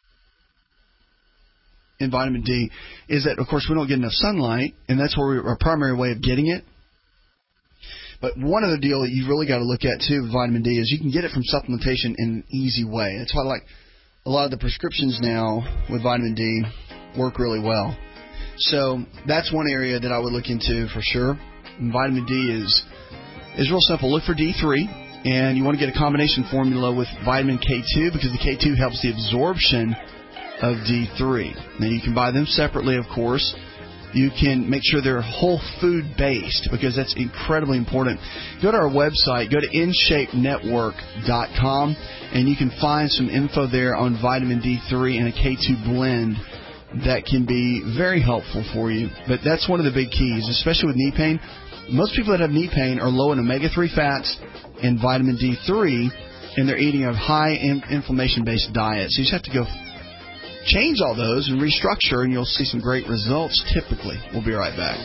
in vitamin D is that, of course, we don't get enough sunlight, and that's where we, our primary way of getting it. But one other deal that you've really got to look at, too, with vitamin D is you can get it from supplementation in an easy way. That's why, like, a lot of the prescriptions now with vitamin D work really well. So that's one area that I would look into for sure. And vitamin D is is real simple. Look for D three, and you want to get a combination formula with vitamin K two because the K two helps the absorption of D three. Now, you can buy them separately, of course. You can make sure they're whole food based because that's incredibly important. Go to our website, go to in shape network dot com, and you can find some info there on vitamin D three and a K two blend that can be very helpful for you. But that's one of the big keys, especially with knee pain. Most people that have knee pain are low in omega three fats and vitamin D three, and they're eating a high inflammation-based diet. So you just have to go change all those and restructure, and you'll see some great results typically. We'll be right back.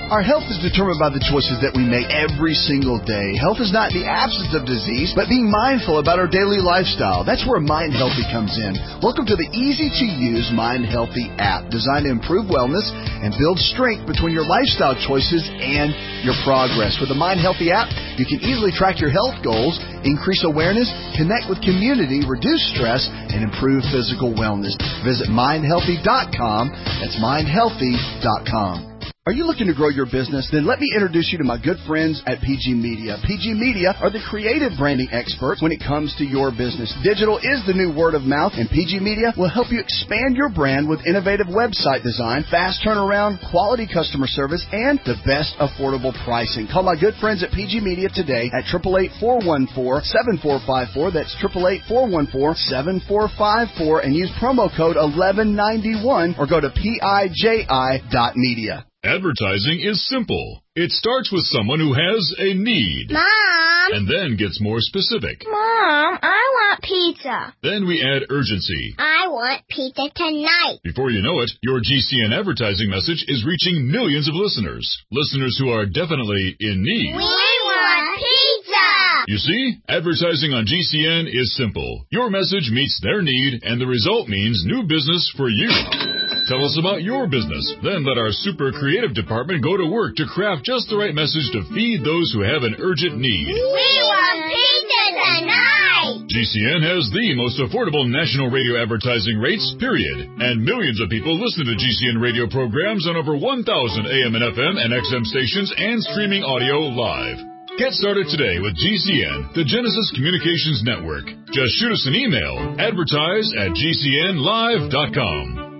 Our health is determined by the choices that we make every single day. Health is not the absence of disease, but being mindful about our daily lifestyle. That's where Mind Healthy comes in. Welcome to the easy-to-use Mind Healthy app, designed to improve wellness and build strength between your lifestyle choices and your progress. With the Mind Healthy app, you can easily track your health goals, increase awareness, connect with community, reduce stress, and improve physical wellness. Visit mind healthy dot com. That's mind healthy dot com. Are you looking to grow your business? Then let me introduce you to my good friends at P G Media. P G Media are the creative branding experts when it comes to your business. Digital is the new word of mouth, and P G Media will help you expand your brand with innovative website design, fast turnaround, quality customer service, and the best affordable pricing. Call my good friends at P G Media today at eight eight eight, four one four, seven four five four. That's eight eight eight, four one four, seven four five four, and use promo code eleven ninety-one or go to piji dot media. Advertising is simple. It starts with someone who has a need. Mom! And then gets more specific. Mom, I want pizza. Then we add urgency. I want pizza tonight. Before you know it, your G C N advertising message is reaching millions of listeners. Listeners who are definitely in need. We want pizza! You see, advertising on G C N is simple. Your message meets their need, and the result means new business for you. Tell us about your business. Then let our super creative department go to work to craft just the right message to feed those who have an urgent need. We want pizza tonight! G C N has the most affordable national radio advertising rates, period. And millions of people listen to G C N radio programs on over one thousand A M and F M and X M stations and streaming audio live. Get started today with G C N, the Genesis Communications Network. Just shoot us an email, advertise at G C N live dot com.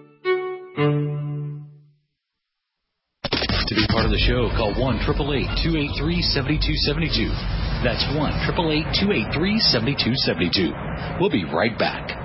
To be part of the show, call one eight eight eight, two eight three, seven two seven two. That's one eight eight eight, two eight three, seven two seven two. We'll be right back.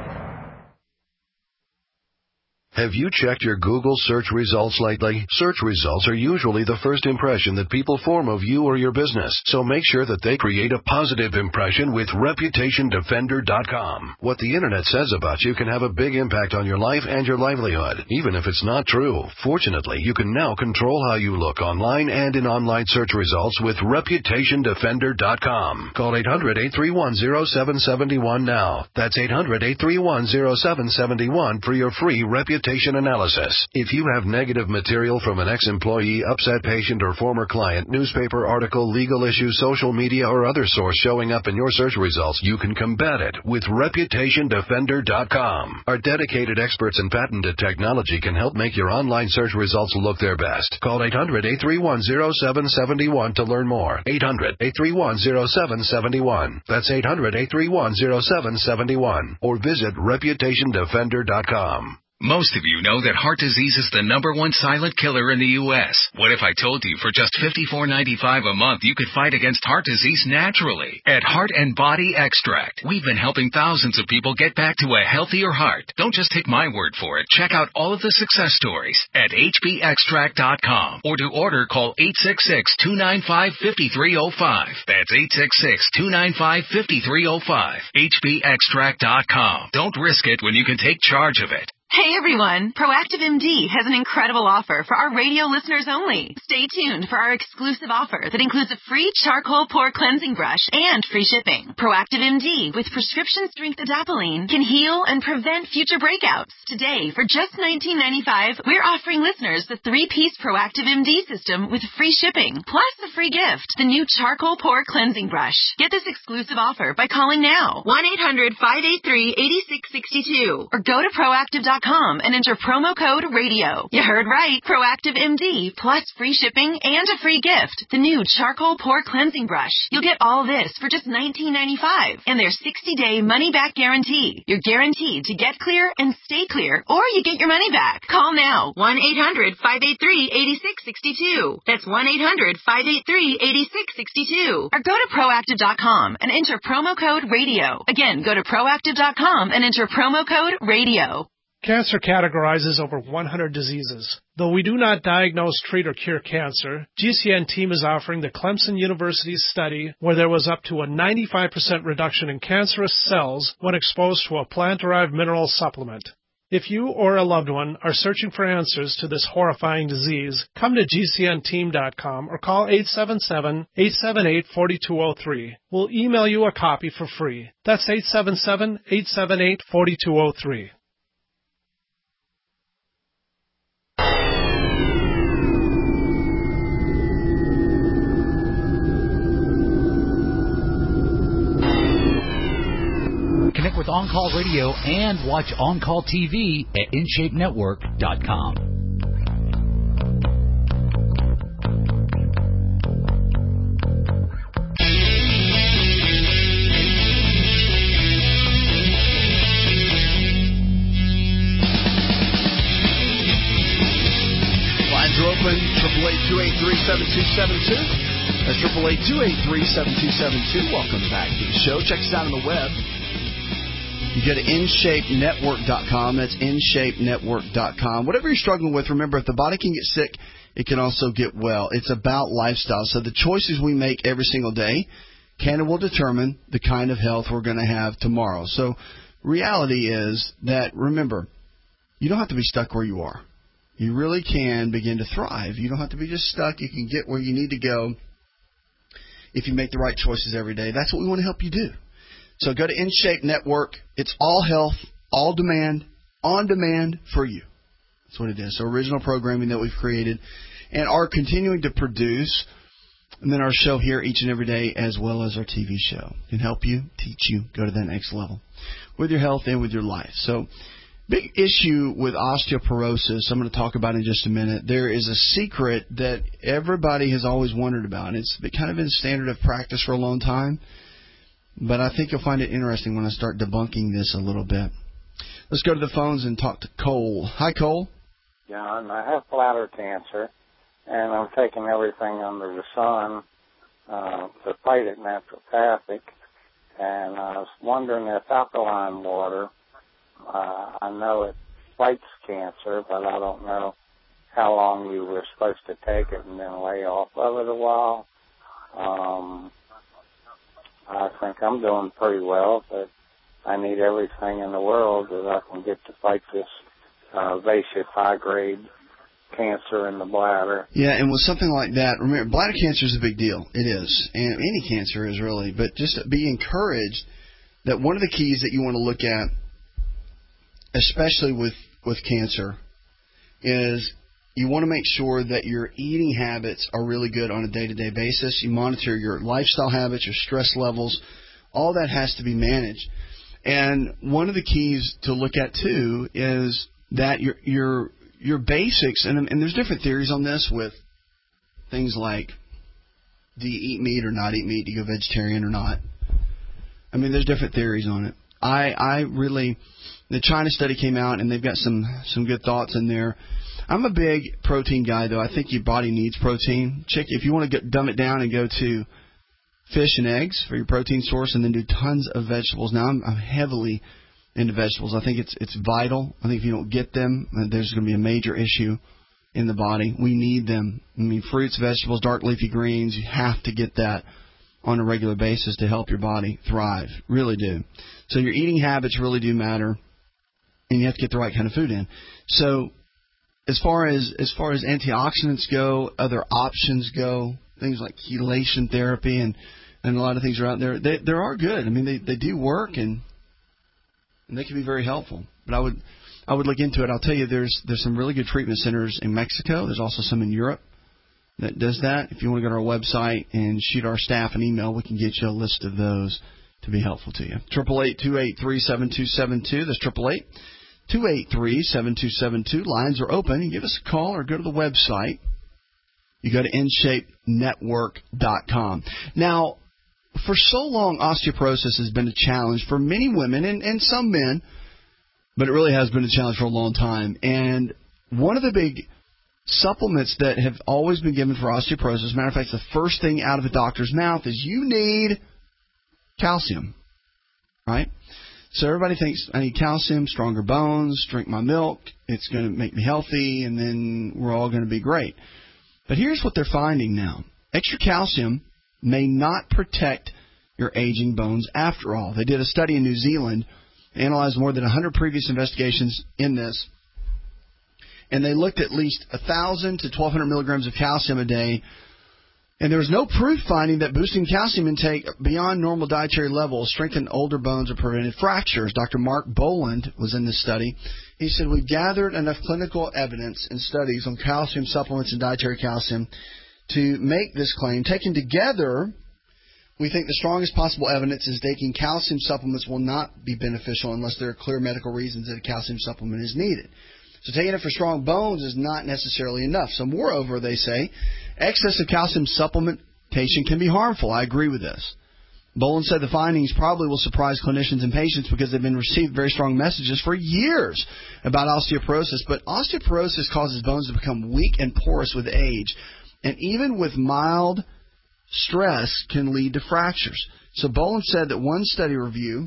Have you checked your Google search results lately? Search results are usually the first impression that people form of you or your business, so make sure that they create a positive impression with reputation defender dot com. What the internet says about you can have a big impact on your life and your livelihood, even if it's not true. Fortunately, you can now control how you look online and in online search results with reputation defender dot com. Call eight hundred, eight three one, zero seven seven one now. That's eight hundred, eight three one, zero seven seven one for your free reputation analysis. If you have negative material from an ex-employee, upset patient, or former client, newspaper article, legal issue, social media, or other source showing up in your search results, you can combat it with reputation defender dot com. Our dedicated experts in patented technology can help make your online search results look their best. Call eight hundred, eight three one, zero seven seven one to learn more. eight hundred, eight three one, zero seven seven one. That's eight hundred, eight three one, zero seven seven one. Or visit reputation defender dot com. Most of you know that heart disease is the number one silent killer in the U S What if I told you for just fifty-four ninety-five a month you could fight against heart disease naturally? At Heart and Body Extract, we've been helping thousands of people get back to a healthier heart. Don't just take my word for it. Check out all of the success stories at H B extract dot com. Or to order, call eight six six, two nine five, five three zero five. That's eight six six, two nine five, five three zero five. H B extract dot com. Don't risk it when you can take charge of it. Hey everyone, Proactive M D has an incredible offer for our radio listeners only. Stay tuned for our exclusive offer that includes a free charcoal pore cleansing brush and free shipping. Proactive M D with prescription strength adapalene can heal and prevent future breakouts. Today, for just nineteen ninety-five, we're offering listeners the three-piece Proactive M D system with free shipping, plus the free gift, the new charcoal pore cleansing brush. Get this exclusive offer by calling now, one eight hundred, five eight three, eight six six two, or go to proactive dot com and enter promo code radio. You heard right. Proactive M D plus free shipping and a free gift. The new charcoal pore cleansing brush. You'll get all this for just nineteen ninety-five and their sixty day money back guarantee. You're guaranteed to get clear and stay clear, or you get your money back. Call now. one eight hundred, five eight three, eight six six two. That's one eight hundred, five eight three, eight six six two. Or go to proactive dot com and enter promo code radio. Again, go to proactive dot com and enter promo code radio. Cancer categorizes over one hundred diseases. Though we do not diagnose, treat, or cure cancer, G C N team is offering the Clemson University study where there was up to a ninety-five percent reduction in cancerous cells when exposed to a plant-derived mineral supplement. If you or a loved one are searching for answers to this horrifying disease, come to G C N team dot com or call eight seven seven, eight seven eight, four two zero three. We'll email you a copy for free. That's eight seven seven, eight seven eight, four two zero three. Connect with On Call Radio and watch On Call T V at in shape network dot com. Lines are open, triple eight two eight three seven two seven two. That's triple eight two eight three seven two seven two. Welcome back to the show. Check us out on the web. You go to in shape network dot com. That's in shape network dot com. Whatever you're struggling with, remember, if the body can get sick, it can also get well. It's about lifestyle. So the choices we make every single day can and will determine the kind of health we're going to have tomorrow. So reality is that, remember, you don't have to be stuck where you are. You really can begin to thrive. You don't have to be just stuck. You can get where you need to go if you make the right choices every day. That's what we want to help you do. So go to InShape Network. It's all health, all demand, on demand for you. That's what it is. So original programming that we've created and are continuing to produce. And then our show here each and every day, as well as our T V show, can help you, teach you, go to that next level with your health and with your life. So big issue with osteoporosis I'm going to talk about in just a minute. There is a secret that everybody has always wondered about, and it's kind of been standard of practice for a long time. But I think you'll find it interesting when I start debunking this a little bit. Let's go to the phones and talk to Cole. Hi, Cole. John, I have bladder cancer, and I'm taking everything under the sun uh, to fight it naturopathic. And I was wondering if alkaline water, uh, I know it fights cancer, but I don't know how long you were supposed to take it and then lay off of it a while. Um... I think I'm doing pretty well, but I need everything in the world that I can get to fight this uh, invasive high-grade cancer in the bladder. Yeah, and with something like that, remember, bladder cancer is a big deal. It is, and any cancer is really. But just be encouraged that one of the keys that you want to look at, especially with, with cancer, is you want to make sure that your eating habits are really good on a day-to-day basis. You monitor your lifestyle habits, your stress levels. All that has to be managed. And one of the keys to look at, too, is that your your your basics, and, and there's different theories on this with things like, do you eat meat or not eat meat? Do you go vegetarian or not? I mean, there's different theories on it. I, I really, the China study came out, and they've got some, some good thoughts in there. I'm a big protein guy, though. I think your body needs protein. Check if you want to get, dumb it down and go to fish and eggs for your protein source, and then do tons of vegetables. Now, I'm, I'm heavily into vegetables. I think it's it's vital. I think if you don't get them, there's going to be a major issue in the body. We need them. I mean, fruits, vegetables, dark leafy greens, you have to get that on a regular basis to help your body thrive. Really do. So your eating habits really do matter, and you have to get the right kind of food in. So As far as as far as antioxidants go, other options go, things like chelation therapy and, and a lot of things are out there. They they are good. I mean, they, they do work and and they can be very helpful. But I would I would look into it. I'll tell you, there's there's some really good treatment centers in Mexico. There's also some in Europe that does that. If you want to go to our website and shoot our staff an email, we can get you a list of those to be helpful to you. Triple eight two eight three seven two seven two. That's triple eight. two eight three, seven two seven two. Lines are open. You give us a call or go to the website. You go to in shape network dot com. Now, for so long, osteoporosis has been a challenge for many women and, and some men, but it really has been a challenge for a long time. And one of the big supplements that have always been given for osteoporosis, as a matter of fact, the first thing out of a doctor's mouth is you need calcium, right? So everybody thinks, I need calcium, stronger bones, drink my milk, it's going to make me healthy, and then we're all going to be great. But here's what they're finding now. Extra calcium may not protect your aging bones after all. They did a study in New Zealand analyzed more than one hundred previous investigations in this, and they looked at least one thousand to twelve hundred milligrams of calcium a day, and there was no proof finding that boosting calcium intake beyond normal dietary levels strengthened older bones or prevented fractures. Doctor Mark Boland was in this study. He said, we've gathered enough clinical evidence and studies on calcium supplements and dietary calcium to make this claim. Taken together, we think the strongest possible evidence is taking calcium supplements will not be beneficial unless there are clear medical reasons that a calcium supplement is needed. So taking it for strong bones is not necessarily enough. So moreover, they say, excessive calcium supplementation can be harmful. I agree with this. Boland said the findings probably will surprise clinicians and patients because they've been received very strong messages for years about osteoporosis. But osteoporosis causes bones to become weak and porous with age. And even with mild stress can lead to fractures. So Boland said that one study review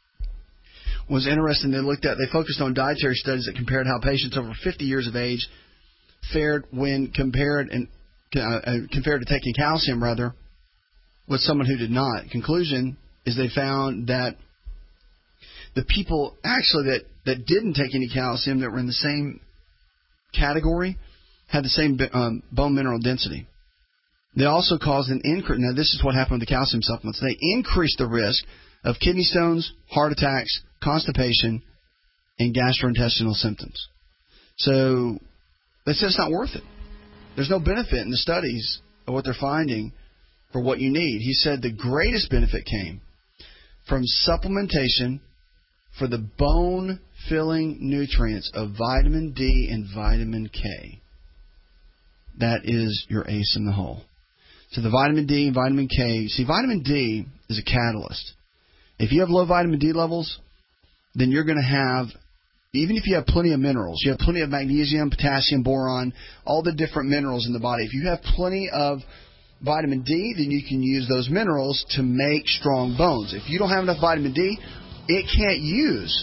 was interesting. They looked at, they focused on dietary studies that compared how patients over fifty years of age fared when compared and uh, compared to taking calcium, rather, with someone who did not. Conclusion is they found that the people actually that, that didn't take any calcium, that were in the same category, had the same um, bone mineral density. They also caused an increase. Now, this is what happened with the calcium supplements. They increased the risk of kidney stones, heart attacks, constipation, and gastrointestinal symptoms. So they said it's not worth it. There's no benefit in the studies of what they're finding for what you need. He said the greatest benefit came from supplementation for the bone-filling nutrients of vitamin D and vitamin K. That is your ace in the hole. So the vitamin D and vitamin K, see, vitamin D is a catalyst. If you have low vitamin D levels, then you're going to have, even if you have plenty of minerals, you have plenty of magnesium, potassium, boron, all the different minerals in the body. If you have plenty of vitamin D, then you can use those minerals to make strong bones. If you don't have enough vitamin D, it can't use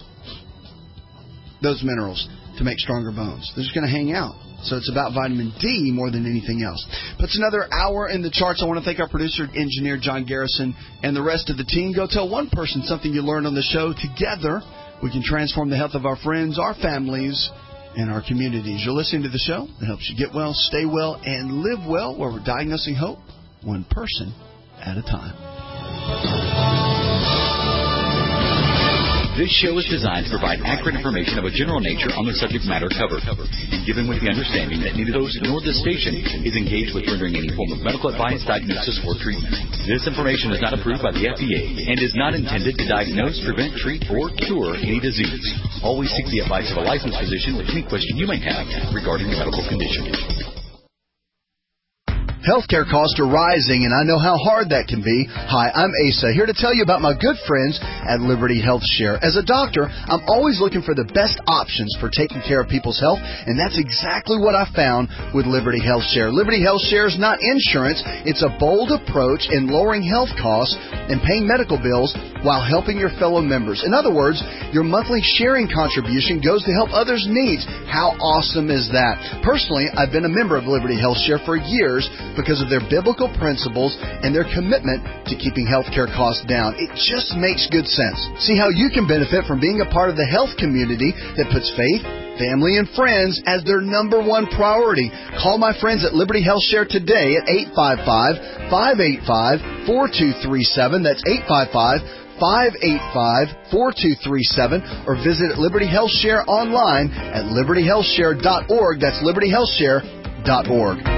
those minerals to make stronger bones. They're just going to hang out. So it's about vitamin D more than anything else. Puts another hour in the charts. I want to thank our producer, engineer John Garrison, and the rest of the team. Go tell one person something you learned on the show. Together, we can transform the health of our friends, our families, and our communities. You're listening to the show that helps you get well, stay well, and live well, where we're diagnosing hope one person at a time. This show is designed to provide accurate information of a general nature on the subject matter covered, and given with the understanding that neither host nor this station is engaged with rendering any form of medical advice, diagnosis, or treatment. This information is not approved by the F D A and is not intended to diagnose, prevent, treat, or cure any disease. Always seek the advice of a licensed physician with any question you may have regarding your medical condition. Healthcare costs are rising, and I know how hard that can be. Hi, I'm Asa, here to tell you about my good friends at Liberty Health Share. As a doctor, I'm always looking for the best options for taking care of people's health, and that's exactly what I found with Liberty Health Share. Liberty Health Share is not insurance. It's a bold approach in lowering health costs and paying medical bills while helping your fellow members. In other words, your monthly sharing contribution goes to help others' needs. How awesome is that? Personally, I've been a member of Liberty Health Share for years because of their biblical principles and their commitment to keeping healthcare costs down. It just makes good sense. See how you can benefit from being a part of the health community that puts faith, family, and friends as their number one priority. Call my friends at Liberty Health Share today at eight five five, five eight five, four two three seven. That's eight five five, five eight five, four two three seven, or visit Liberty Health Share online at liberty health share dot org. That's liberty health share dot org.